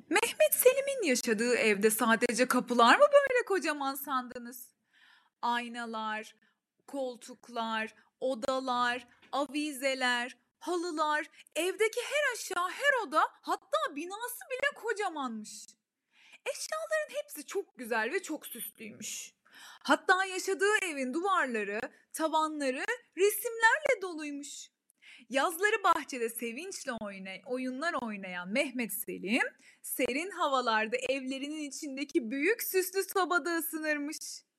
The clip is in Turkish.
Mehmet Selim'in yaşadığı evde sadece kapılar mı böyle kocaman sandınız? Aynalar, koltuklar, odalar, avizeler, halılar, evdeki her aşağı, her oda, hatta binası bile kocamanmış. Eşyaların hepsi çok güzel ve çok süslüymüş. Hatta yaşadığı evin duvarları, tavanları resimlerle doluymuş. Yazları bahçede sevinçle oyunlar oynayan Mehmet Selim, serin havalarda evlerinin içindeki büyük süslü sobada ısınırmış.